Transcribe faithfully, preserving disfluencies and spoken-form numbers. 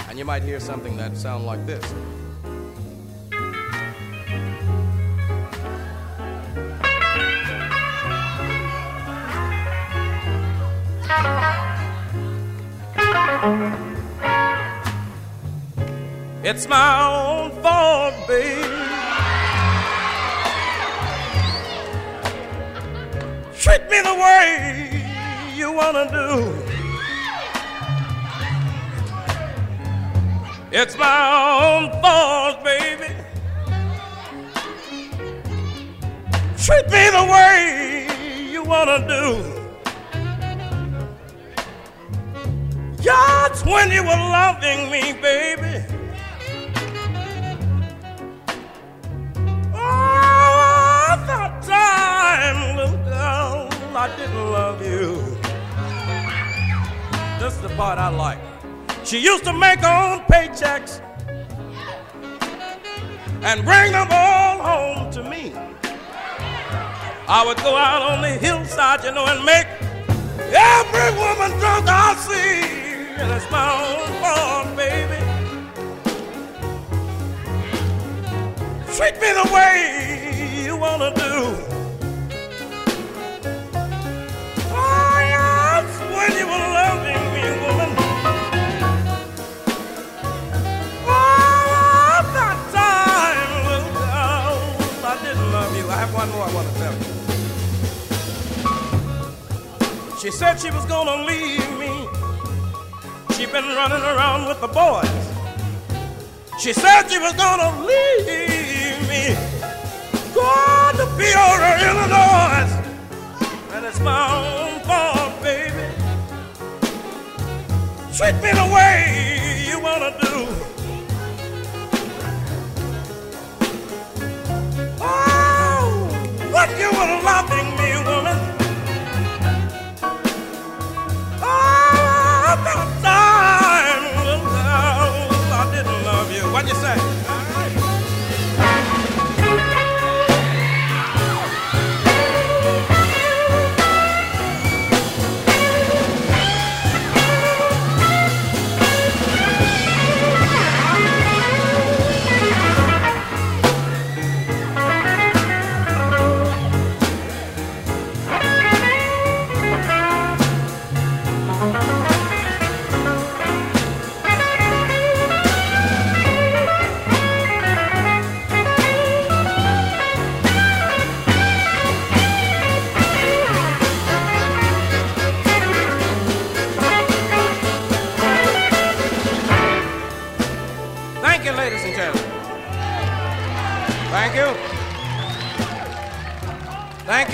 And you might hear something that sounds like this. It's my own fault, baby. Treat me the way you wanna do. It's my own fault, baby. Treat me the way you wanna do. Just when you were loving me, baby. Oh, that time, little girl, I didn't love you. This is the part I like. She used to make her own paychecks and bring them all home to me. I would go out on the hillside, you know, and make every woman drunk I'll see. And it's my own fault, baby. Treat me the way you wanna do. Oh, yes, when you were loving me, woman. Oh, that time, little girl, I didn't love you. I have one more I want to tell you. She said she was gonna leave me. She'd been running around with the boys. She said she was gonna leave me, going to Peoria, Illinois. And it's my own fault, baby. Treat me the way you wanna do. Oh, when you were loving me, woman. Oh, that time, little girl, I didn't love you. What you say? Thank you, ladies and gentlemen. Thank you. Thank you.